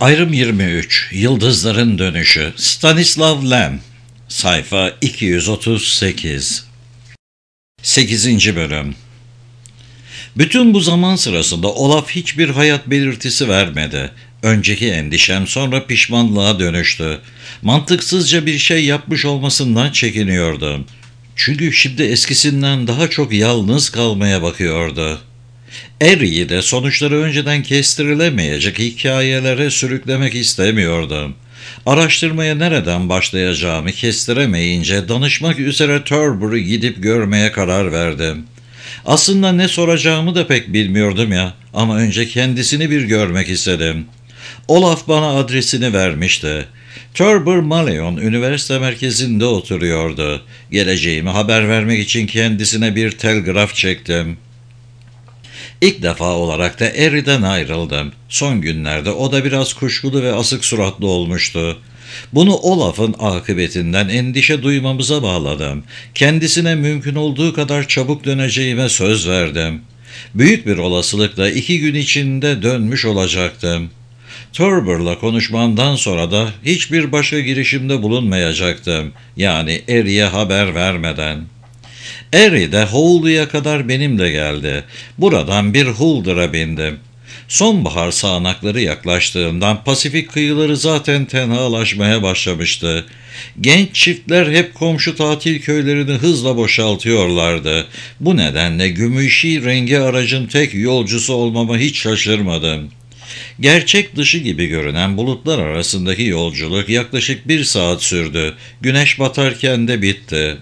Ayrım 23. Yıldızların Dönüşü. Stanislav Lem. Sayfa 238. 8. Bölüm. Bütün bu zaman sırasında Olaf hiçbir hayat belirtisi vermedi. Önceki endişem sonra pişmanlığa dönüştü. Mantıksızca bir şey yapmış olmasından çekiniyordum. Çünkü şimdi eskisinden daha çok yalnız kalmaya bakıyordu. Harry'i de sonuçları önceden kestirilemeyecek hikayelere sürüklemek istemiyordum. Araştırmaya nereden başlayacağımı kestiremeyince danışmak üzere Turber'ı gidip görmeye karar verdim. Aslında ne soracağımı da pek bilmiyordum ya, ama önce kendisini bir görmek istedim. Olaf bana adresini vermişti. Turber Malleon üniversite merkezinde oturuyordu. Geleceğimi haber vermek için kendisine bir telgraf çektim. İlk defa olarak da Harry'den ayrıldım. Son günlerde o da biraz kuşkulu ve asık suratlı olmuştu. Bunu Olaf'ın akıbetinden endişe duymamıza bağladım. Kendisine mümkün olduğu kadar çabuk döneceğime söz verdim. Büyük bir olasılıkla 2 gün içinde dönmüş olacaktım. Turber'la konuşmamdan sonra da hiçbir başka girişimde bulunmayacaktım. Yani Harry'e haber vermeden. Harry de Howley'e kadar benimle geldi. Buradan bir Huldır'a bindim. Sonbahar sağanakları yaklaştığından Pasifik kıyıları zaten tenhalaşmaya başlamıştı. Genç çiftler hep komşu tatil köylerini hızla boşaltıyorlardı. Bu nedenle gümüşi rengi aracın tek yolcusu olmama hiç şaşırmadım. Gerçek dışı gibi görünen bulutlar arasındaki yolculuk yaklaşık 1 saat sürdü. Güneş batarken de bitti.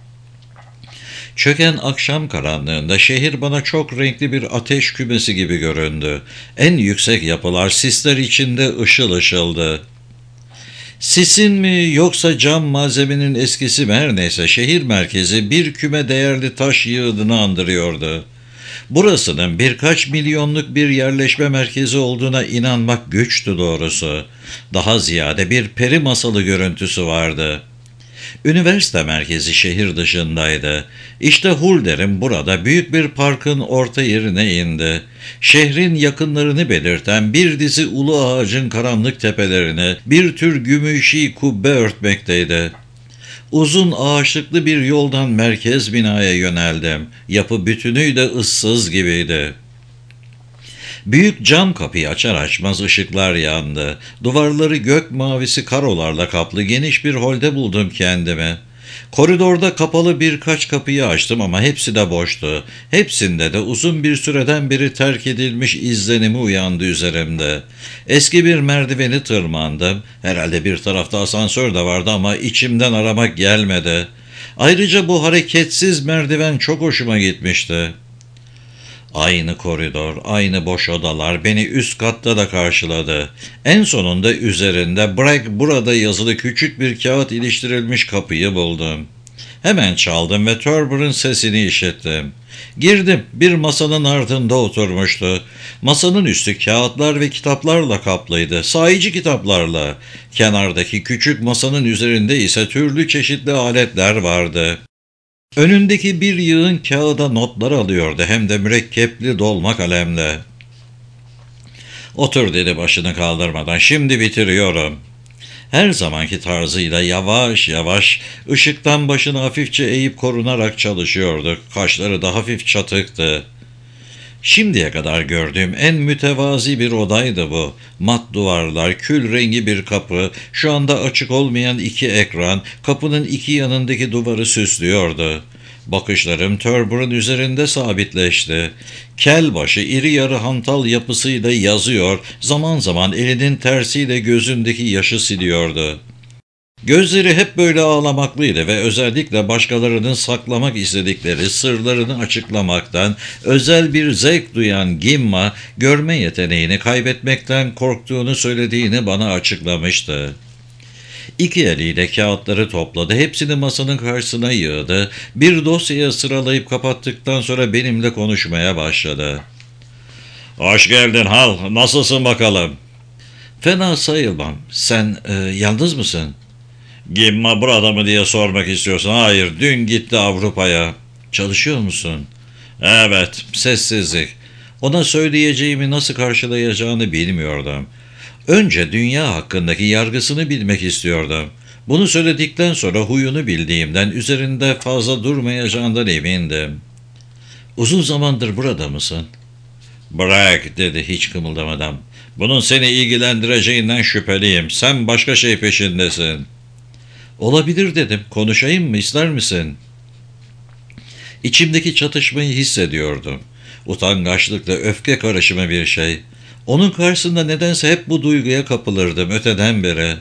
Çöken akşam karanlığında şehir bana çok renkli bir ateş kümesi gibi göründü. En yüksek yapılar sisler içinde ışıl ışıldı. Sisin mi yoksa cam malzemenin eskisi mi her neyse şehir merkezi bir küme değerli taş yığınını andırıyordu. Burasının birkaç milyonluk bir yerleşme merkezi olduğuna inanmak güçtü doğrusu. Daha ziyade bir peri masalı görüntüsü vardı. Üniversite merkezi şehir dışındaydı. İşte Hulder'in burada büyük bir parkın orta yerine indi. Şehrin yakınlarını belirten bir dizi ulu ağacın karanlık tepelerini bir tür gümüşi kubbe örtmekteydi. Uzun ağaçlıklı bir yoldan merkez binaya yöneldim. Yapı bütünüyle ıssız gibiydi. Büyük cam kapıyı açar açmaz ışıklar yandı. Duvarları gök mavisi karolarla kaplı geniş bir holde buldum kendimi. Koridorda kapalı birkaç kapıyı açtım ama hepsi de boştu. Hepsinde de uzun bir süreden beri terk edilmiş izlenimi uyandı üzerimde. Eski bir merdiveni tırmandım. Herhalde bir tarafta asansör de vardı ama içimden aramak gelmedi. Ayrıca bu hareketsiz merdiven çok hoşuma gitmişti. Aynı koridor, aynı boş odalar beni üst katta da karşıladı. En sonunda üzerinde "Bırak burada" yazılı küçük bir kağıt iliştirilmiş kapıyı buldum. Hemen çaldım ve Turber'ın sesini işittim. Girdim, bir masanın ardında oturmuştu. Masanın üstü kağıtlar ve kitaplarla kaplıydı, sahici kitaplarla. Kenardaki küçük masanın üzerinde ise türlü çeşitli aletler vardı. Önündeki bir yığın kağıda notlar alıyordu, hem de mürekkepli dolma kalemle. "Otur" dedi başını kaldırmadan. "Şimdi bitiriyorum." Her zamanki tarzıyla yavaş yavaş ışıktan başını hafifçe eğip korunarak çalışıyordu. Kaşları da hafif çatıktı. Şimdiye kadar gördüğüm en mütevazi bir odaydı bu. Mat duvarlar, kül rengi bir kapı, şu anda açık olmayan 2 ekran, kapının 2 yanındaki duvarı süslüyordu. Bakışlarım Turber'ın üzerinde sabitleşti. Kel başı iri yarı hantal yapısıyla yazıyor, zaman zaman elinin tersiyle gözündeki yaşı siliyordu. Gözleri hep böyle ağlamaklıydı ve özellikle başkalarının saklamak istedikleri sırlarını açıklamaktan özel bir zevk duyan Gimma, görme yeteneğini kaybetmekten korktuğunu söylediğini bana açıklamıştı. 2 eliyle kağıtları topladı, hepsini masanın karşısına yığdı, bir dosyaya sıralayıp kapattıktan sonra benimle konuşmaya başladı. "Hoş geldin Hal, nasılsın bakalım?" "Fena sayılmam. Sen yalnız mısın?" "Gimma burada mı diye sormak istiyorsun. Hayır, dün gitti Avrupa'ya." "Çalışıyor musun?" "Evet." Sessizlik. Ona söyleyeceğimi nasıl karşılayacağını bilmiyordum. Önce dünya hakkındaki yargısını bilmek istiyordum. Bunu söyledikten sonra huyunu bildiğimden üzerinde fazla durmayacağından emindim. Uzun zamandır burada mısın? Bırak dedi hiç kımıldamadan. Bunun seni ilgilendireceğinden şüpheliyim. Sen başka şey peşindesin. Olabilir dedim. Konuşayım mı ister misin? İçimdeki çatışmayı hissediyordum. Utangaçlıkla öfke karışımı bir şey. Onun karşısında nedense hep bu duyguya kapılırdım öteden beri.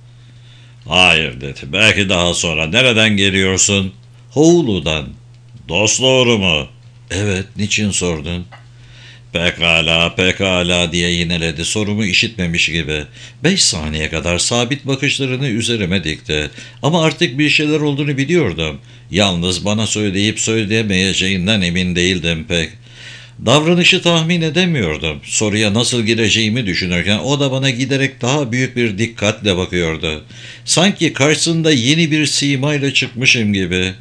Hayır dedi. Belki daha sonra. Nereden geliyorsun? Hoğlu'dan. Dostluğu mu? Evet, niçin sordun? Pekala, pekala diye yineledi sorumu işitmemiş gibi. 5 saniye kadar sabit bakışlarını üzerime dikti. Ama artık bir şeyler olduğunu biliyordum. Yalnız bana söyleyip söyleyemeyeceğinden emin değildim pek. Davranışı tahmin edemiyordum. Soruya nasıl gireceğimi düşünürken o da bana giderek daha büyük bir dikkatle bakıyordu. Sanki karşısında yeni bir simayla çıkmışım gibi.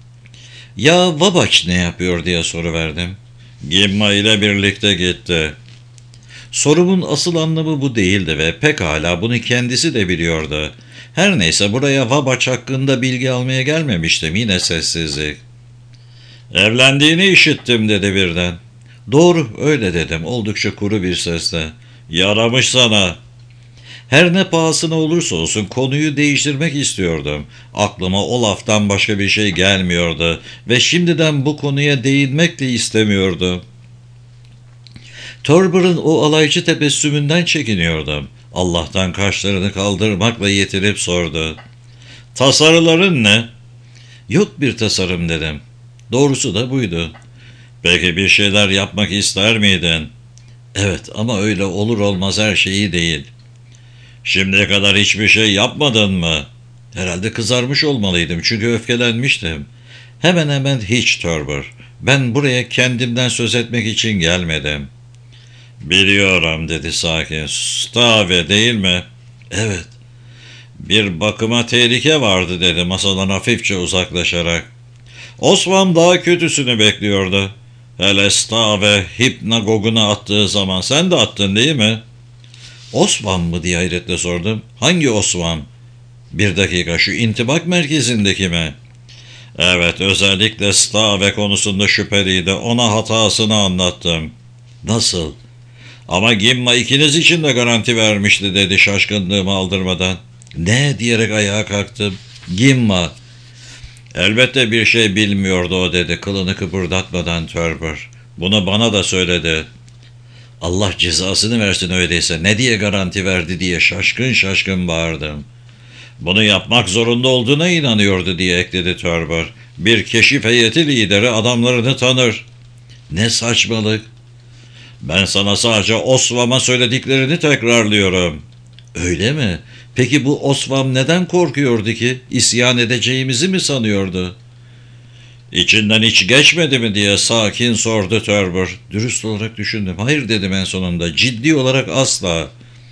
Ya Vabaç ne yapıyor diye soruverdim. Gimma ile birlikte gitti. Sorumun asıl anlamı bu değildi ve pekala bunu kendisi de biliyordu. Her neyse buraya Vabaç hakkında bilgi almaya gelmemiştim, yine sessizlik. Evlendiğini işittim dedi birden. Doğru öyle dedim oldukça kuru bir sesle. Yaramış sana. Her ne pahasına olursa olsun konuyu değiştirmek istiyordum. Aklıma o laftan başka bir şey gelmiyordu ve şimdiden bu konuya değinmek de istemiyordum. Torber'ın o alaycı tebessümünden çekiniyordum. Allah'tan kaşlarını kaldırmakla yetinip sordu. Tasarıların ne? Yok bir tasarım dedim. Doğrusu da buydu. Peki bir şeyler yapmak ister miydin? Evet ama öyle olur olmaz her şeyi değil. Şimdiye kadar hiçbir şey yapmadın mı? Herhalde kızarmış olmalıydım çünkü öfkelenmiştim. Hemen hemen hiç Torber. Ben buraya kendimden söz etmek için gelmedim. Biliyorum dedi sakin. Stave değil mi? Evet. Bir bakıma tehlike vardı dedi masadan hafifçe uzaklaşarak. Osman daha kötüsünü bekliyordu. Hele Stave hipnagoguna attığı zaman sen de attın değil mi? Osman mı diye hayretle sordum. Hangi Osman? Bir dakika şu intibak merkezindeki mi? Evet özellikle Stave konusunda şüpheliydi. Ona hatasını anlattım. Nasıl? Ama Gimma ikiniz için de garanti vermişti dedi şaşkınlığımı aldırmadan. Ne diyerek ayağa kalktım. Gimma. Elbette bir şey bilmiyordu o dedi kılını kıpırdatmadan Torber. Bunu bana da söyledi. Allah cezasını versin öyleyse ne diye garanti verdi diye şaşkın şaşkın bağırdım. Bunu yapmak zorunda olduğuna inanıyordu diye ekledi Torber. Bir keşif heyeti lideri adamlarını tanır. Ne saçmalık. Ben sana sadece Osvam'a söylediklerini tekrarlıyorum. Öyle mi? Peki bu Osvam neden korkuyordu ki? İsyan edeceğimizi mi sanıyordu? İçinden hiç geçmedi mi diye sakin sordu Torber. Dürüst olarak düşündüm. Hayır dedim en sonunda. Ciddi olarak asla.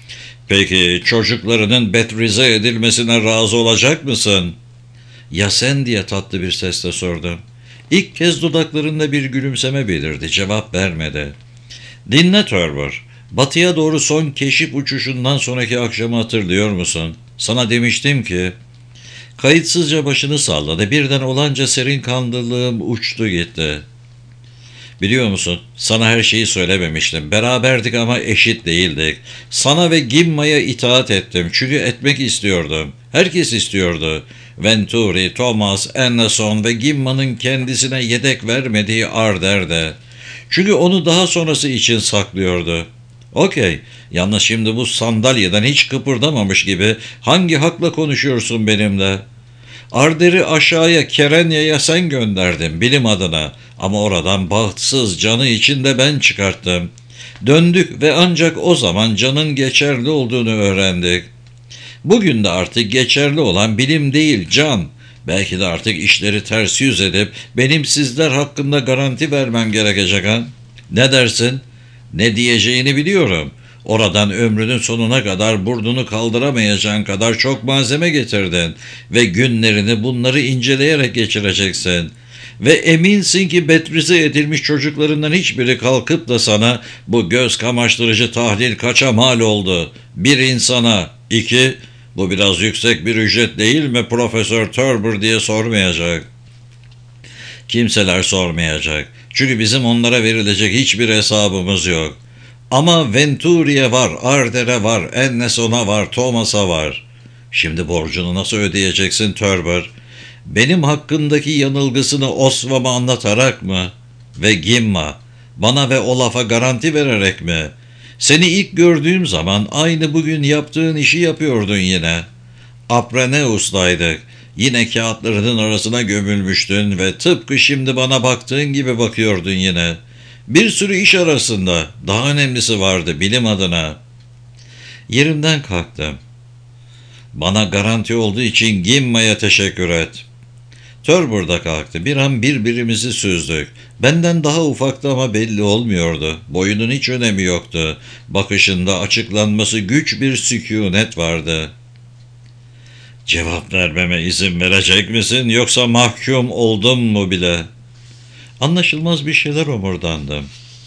Peki çocuklarının betrize edilmesine razı olacak mısın? Ya sen diye tatlı bir sesle sordum. İlk kez dudaklarında bir gülümseme belirdi. Cevap vermedi. Dinle Torber. Batıya doğru son keşif uçuşundan sonraki akşamı hatırlıyor musun? Sana demiştim ki... Kayıtsızca başını salladı. Birden olanca serin kanlılığım uçtu gitti. Biliyor musun? Sana her şeyi söylememiştim. Beraberdik ama eşit değildik. Sana ve Gimma'ya itaat ettim. Çünkü etmek istiyordum. Herkes istiyordu. Venturi, Thomas, Anderson ve Gimma'nın kendisine yedek vermediği Arder'de. Çünkü onu daha sonrası için saklıyordu. Okey. Yalnız şimdi bu sandalyeden hiç kıpırdamamış gibi hangi hakla konuşuyorsun benimle? Arder'i aşağıya Kerenya'ya sen gönderdin bilim adına ama oradan bahtsız canı içinde ben çıkarttım. Döndük ve ancak o zaman canın geçerli olduğunu öğrendik. Bugün de artık geçerli olan bilim değil can. Belki de artık işleri ters yüz edip benim sizler hakkında garanti vermem gerekecek ha? Ne dersin? Ne diyeceğini biliyorum. Oradan ömrünün sonuna kadar burnunu kaldıramayacağın kadar çok malzeme getirdin ve günlerini bunları inceleyerek geçireceksin. Ve eminsin ki betrize edilmiş çocuklarından hiçbiri kalkıp da sana bu göz kamaştırıcı tahlil kaça mal oldu? Bir insana, iki, bu biraz yüksek bir ücret değil mi Profesör Turber diye sormayacak. Kimseler sormayacak. Çünkü bizim onlara verilecek hiçbir hesabımız yok. Ama Venturi'ye var, Arder'e var, Enneson'a var, Thomas'a var. Şimdi borcunu nasıl ödeyeceksin Turber? Benim hakkındaki yanılgısını Oswam'a anlatarak mı? Ve Gimma, bana ve Olaf'a garanti vererek mi? Seni ilk gördüğüm zaman aynı bugün yaptığın işi yapıyordun yine. Apreneus'taydık. Yine kağıtlarının arasına gömülmüştün ve tıpkı şimdi bana baktığın gibi bakıyordun yine. Bir sürü iş arasında, daha önemlisi vardı bilim adına. Yerimden kalktım. Bana garanti olduğu için Gimma'ya teşekkür et. Turber da kalktı. Bir an birbirimizi süzdük. Benden daha ufaktı ama belli olmuyordu. Boyunun hiç önemi yoktu. Bakışında açıklanması güç bir sükunet vardı. Cevap vermeme izin verecek misin yoksa mahkum oldum mu bile? Anlaşılmaz bir şeyler omurdandım.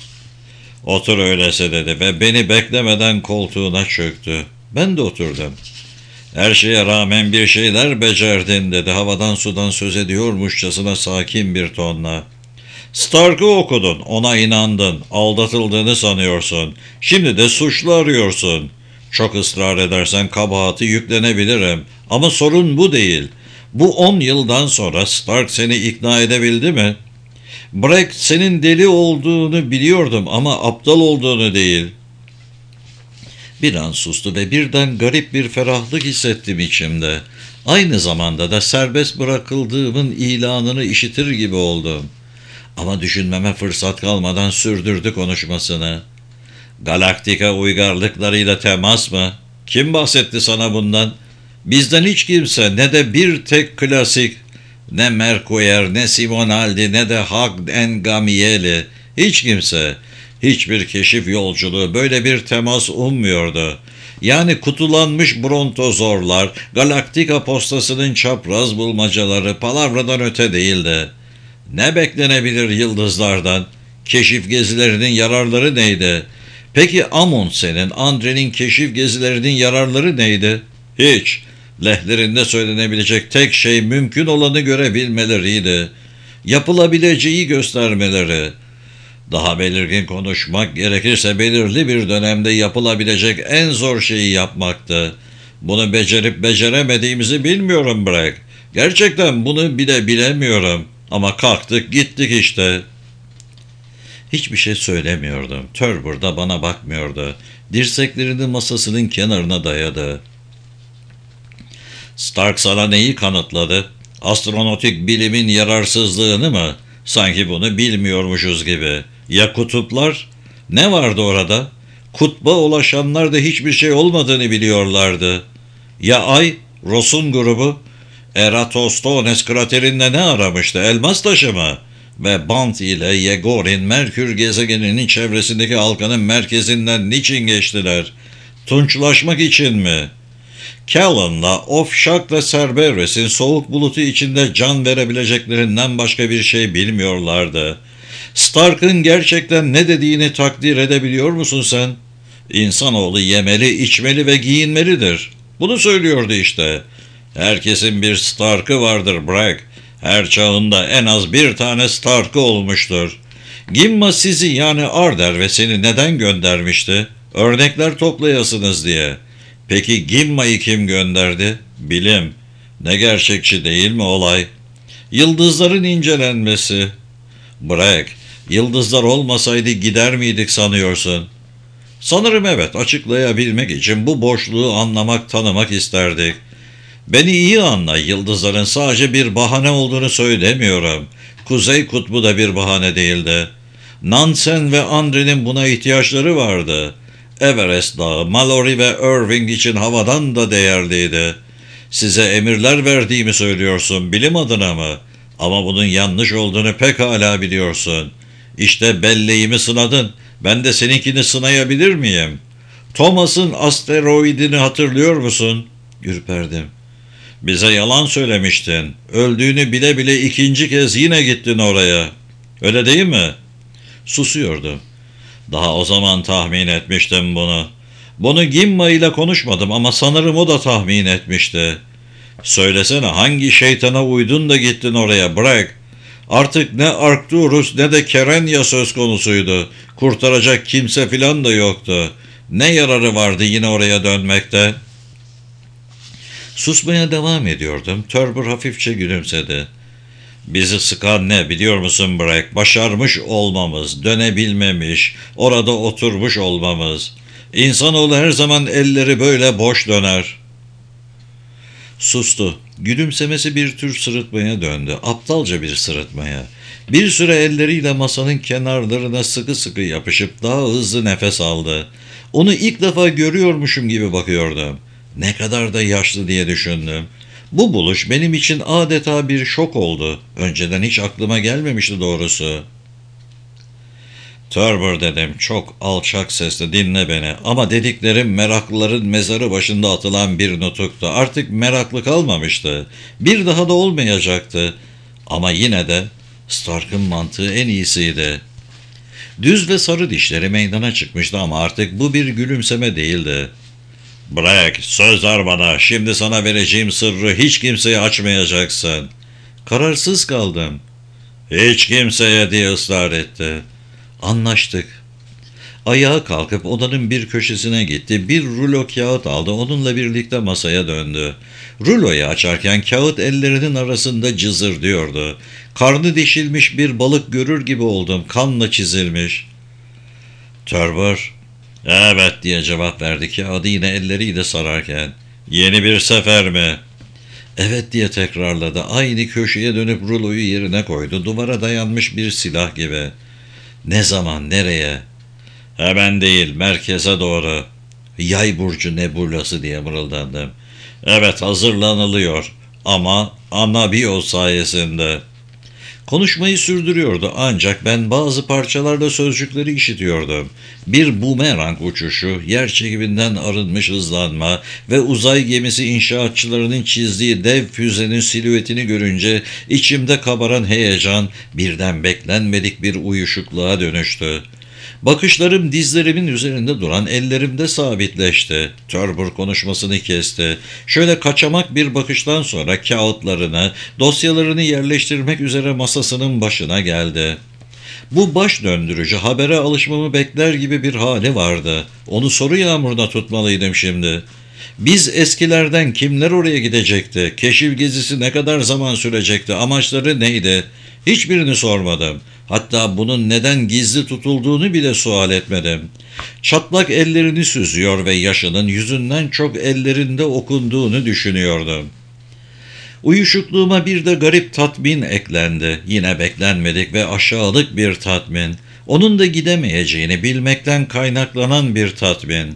Otur öyleyse dedi ve beni beklemeden koltuğuna çöktü. Ben de oturdum. Her şeye rağmen bir şeyler becerdin dedi havadan sudan söz ediyormuşçasına sakin bir tonla. Stark'ı okudun, ona inandın, aldatıldığını sanıyorsun. Şimdi de suçlu arıyorsun. Çok ısrar edersen kabahati yüklenebilirim. Ama sorun bu değil. Bu 10 yıldan sonra Stark seni ikna edebildi mi? Brack senin deli olduğunu biliyordum ama aptal olduğunu değil. Bir an sustu ve birden garip bir ferahlık hissettim içimde. Aynı zamanda da serbest bırakıldığımın ilanını işitir gibi oldum. Ama düşünmeme fırsat kalmadan sürdürdü konuşmasını. Galaktika uygarlıklarıyla temas mı? Kim bahsetti sana bundan? Bizden hiç kimse, ne de bir tek klasik, ne Merkuer, ne Simonaldi, ne de Hagd en Gamieli, hiç kimse, hiçbir keşif yolculuğu böyle bir temas ummuyordu. Yani kutulanmış brontozorlar, galaktika postasının çapraz bulmacaları palavradan öte değildi. Ne beklenebilir yıldızlardan? Keşif gezilerinin yararları neydi? Peki Amundsen'in, Andre'nin keşif gezilerinin yararları neydi? Hiç. Lehlerinde söylenebilecek tek şey mümkün olanı görebilmeleriydi. Yapılabileceği göstermeleri. Daha belirgin konuşmak gerekirse belirli bir dönemde yapılabilecek en zor şeyi yapmaktı. Bunu becerip beceremediğimizi bilmiyorum Brack. Gerçekten bunu bile bilemiyorum. Ama kalktık gittik işte. Hiçbir şey söylemiyordum. Turber da bana bakmıyordu. Dirseklerini masasının kenarına dayadı. Stark sana neyi kanıtladı? Astronotik bilimin yararsızlığını mı? Sanki bunu bilmiyormuşuz gibi. Ya kutuplar? Ne vardı orada? Kutba ulaşanlar da hiçbir şey olmadığını biliyorlardı. Ya Ay, Ross'un grubu? Eratosthenes kraterinde ne aramıştı? Elmas taşı mı? Ve Bant ile Yegorin Merkür gezegeninin çevresindeki halkanın merkezinden niçin geçtiler? Tunçlaşmak için mi? Callan'la Ofşak ve Cerberus'in soğuk bulutu içinde can verebileceklerinden başka bir şey bilmiyorlardı. Stark'ın gerçekten ne dediğini takdir edebiliyor musun sen? İnsanoğlu yemeli, içmeli ve giyinmelidir. Bunu söylüyordu işte. Herkesin bir Stark'ı vardır Brack. Her çağında en az bir tane Stark'ı olmuştur. Gimma sizi yani Arder ve seni neden göndermişti? Örnekler toplayasınız diye. Peki Gimma'yı kim gönderdi? Bilim. Ne gerçekçi değil mi olay? Yıldızların incelenmesi. Brack, yıldızlar olmasaydı gider miydik sanıyorsun? Sanırım evet, açıklayabilmek için bu boşluğu anlamak, tanımak isterdik. Beni iyi anla, yıldızların sadece bir bahane olduğunu söylemiyorum. Kuzey kutbu da bir bahane değildi. Nansen ve Andre'nin buna ihtiyaçları vardı. Everest Dağı, Mallory ve Irving için havadan da değerliydi. Size emirler verdiğimi söylüyorsun, bilim adına mı? Ama bunun yanlış olduğunu pekala biliyorsun. İşte belleğimi sınadın, ben de seninkini sınayabilir miyim? Thomas'ın asteroidini hatırlıyor musun? Ürperdim. Bize yalan söylemiştin. Öldüğünü bile bile ikinci kez yine gittin oraya. Öyle değil mi? Susuyordu. Daha o zaman tahmin etmiştim bunu. Bunu Gimma ile konuşmadım ama sanırım o da tahmin etmişti. Söylesene, hangi şeytana uydun da gittin oraya, bırak. Artık ne Arcturus ne de Kerenya söz konusuydu. Kurtaracak kimse filan da yoktu. Ne yararı vardı yine oraya dönmekte? Susmaya devam ediyordum. Turber hafifçe gülümsedi. Bizi sıkan ne biliyor musun Bragg? Başarmış olmamız, dönebilmemiş, orada oturmuş olmamız. İnsanoğlu her zaman elleri böyle boş döner. Sustu. Gülümsemesi bir tür sırıtmaya döndü. Aptalca bir sırıtmaya. Bir süre elleriyle masanın kenarlarına sıkı sıkı yapışıp daha hızlı nefes aldı. Onu ilk defa görüyormuşum gibi bakıyordum. Ne kadar da yaşlı diye düşündüm. Bu buluş benim için adeta bir şok oldu. Önceden hiç aklıma gelmemişti doğrusu. Turber dedim, çok alçak sesle dinle beni, ama dediklerim meraklıların mezarı başında atılan bir nutuktu. Artık meraklı kalmamıştı. Bir daha da olmayacaktı. Ama yine de Stark'ın mantığı en iyisiydi. Düz ve sarı dişleri meydana çıkmıştı ama artık bu bir gülümseme değildi. Bırak, söz ver bana, şimdi sana vereceğim sırrı hiç kimseye açmayacaksın. Kararsız kaldım. Hiç kimseye diye ısrar etti. Anlaştık. Ayağa kalkıp odanın bir köşesine gitti. Bir rulo kağıt aldı. Onunla birlikte masaya döndü. Ruloyu açarken kağıt ellerinin arasında cızırdıyordu. Karnı deşilmiş bir balık görür gibi oldum. Kanla çizilmiş. Turber, evet diye cevap verdi kağıdı yine elleriyle sararken. Yeni bir sefer mi? Evet diye tekrarladı. Aynı köşeye dönüp ruloyu yerine koydu. Duvara dayanmış bir silah gibi. Ne zaman, nereye? Hemen değil, merkeze doğru. Yay burcu nebulası diye mırıldandım. Evet, hazırlanılıyor ama Anabio sayesinde. Konuşmayı sürdürüyordu ancak ben bazı parçalarda sözcükleri işitiyordum. Bir bumerang uçuşu, yer çekiminden arınmış hızlanma ve uzay gemisi inşaatçılarının çizdiği dev füzenin silüetini görünce içimde kabaran heyecan birden beklenmedik bir uyuşukluğa dönüştü. Bakışlarım dizlerimin üzerinde duran ellerimde sabitleşti. Turber konuşmasını kesti. Şöyle kaçamak bir bakıştan sonra kağıtlarını, dosyalarını yerleştirmek üzere masasının başına geldi. Bu baş döndürücü habere alışmamı bekler gibi bir hali vardı. Onu soru yağmuruna tutmalıydım şimdi. Biz eskilerden kimler oraya gidecekti? Keşif gezisi ne kadar zaman sürecekti? Amaçları neydi? Hiçbirini sormadım. Hatta bunun neden gizli tutulduğunu bile sual etmedim. Çatlak ellerini süzüyor ve yaşının yüzünden çok ellerinde okunduğunu düşünüyordum. Uyuşukluğuma bir de garip tatmin eklendi. Yine beklenmedik ve aşağılık bir tatmin. Onun da gidemeyeceğini bilmekten kaynaklanan bir tatmin.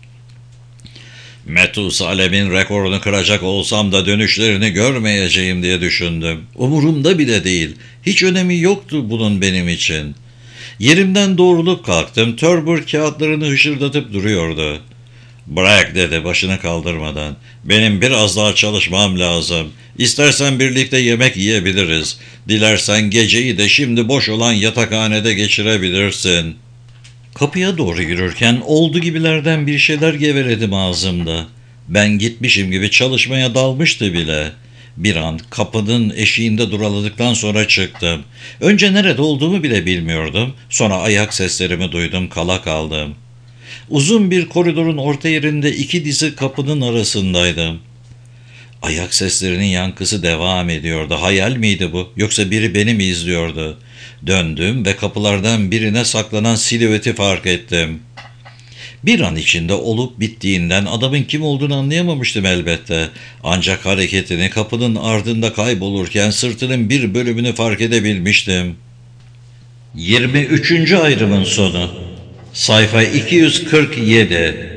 Metusalem'in rekorunu kıracak olsam da dönüşlerini görmeyeceğim diye düşündüm. Umurumda bile değil. Hiç önemi yoktu bunun benim için. Yerimden doğrulup kalktım. Turber kağıtlarını hışırdatıp duruyordu. Bırak dedi başını kaldırmadan. Benim biraz daha çalışmam lazım. İstersen birlikte yemek yiyebiliriz. Dilersen geceyi de şimdi boş olan yatakhanede geçirebilirsin. Kapıya doğru yürürken oldu gibilerden bir şeyler geveledim ağzımda. Ben gitmişim gibi çalışmaya dalmıştı bile. Bir an kapının eşiğinde duraladıktan sonra çıktım. Önce nerede olduğumu bile bilmiyordum. Sonra ayak seslerimi duydum, kala kaldım. Uzun bir koridorun orta yerinde iki dizi kapının arasındaydım. Ayak seslerinin yankısı devam ediyordu. Hayal miydi bu? Yoksa biri beni mi izliyordu? Döndüm ve kapılardan birine saklanan silüeti fark ettim. Bir an içinde olup bittiğinden adamın kim olduğunu anlayamamıştım elbette. Ancak hareketini kapının ardında kaybolurken sırtının bir bölümünü fark edebilmiştim. 23. ayrımın sonu. Sayfa 247.